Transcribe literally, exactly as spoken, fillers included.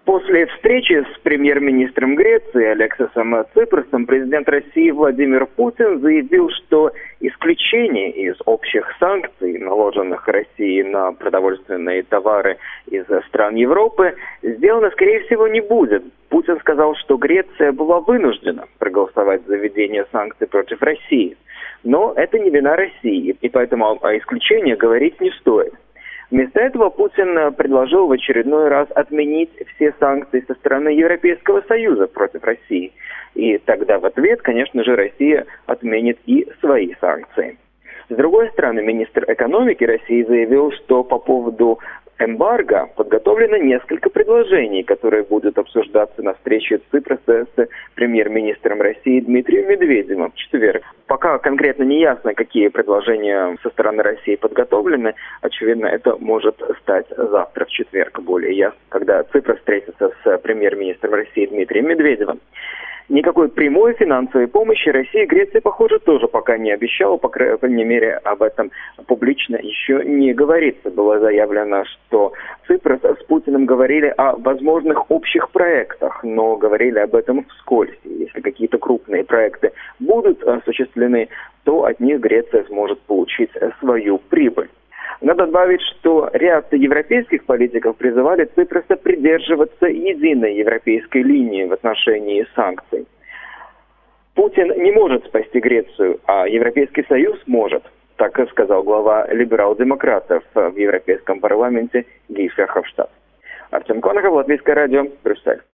После встречи с премьер-министром Греции Алексисом Ципросом президент России Владимир Путин заявил, что исключение из общих санкций, наложенных Россией на продовольственные товары из стран Европы, сделано, скорее всего, не будет. Путин сказал, что Греция была вынуждена проголосовать за введение санкций против России. Но это не вина России, и поэтому о исключении говорить не стоит. Вместо этого Путин предложил в очередной раз отменить все санкции со стороны Европейского Союза против России. И тогда в ответ, конечно же, Россия отменит и свои санкции. С другой стороны, министр экономики России заявил, что по поводу эмбарго подготовлено несколько предложений, которые будут обсуждаться на встрече Ципроса с премьер-министром России Дмитрием Медведевым в четверг. Пока конкретно не ясно, какие предложения со стороны России подготовлены. Очевидно, это может стать завтра в четверг более ясно, когда Ципрос встретится с премьер-министром России Дмитрием Медведевым. Никакой прямой финансовой помощи России Греции, похоже, тоже пока не обещала, по крайней мере, об этом публично еще не говорится. Было заявлено, что Ципрос с Путиным говорили о возможных общих проектах, но говорили об этом вскользь. Если какие-то крупные проекты будут осуществлены, то от них Греция сможет получить свою прибыль. Надо добавить, что ряд европейских политиков призывали Ципроса придерживаться единой европейской линии в отношении санкций. Путин не может спасти Грецию, а Европейский Союз может, так сказал глава либерал-демократов в Европейском парламенте Гий Верховштадт. Артем Конохов, Латвийское радио, Брюссель.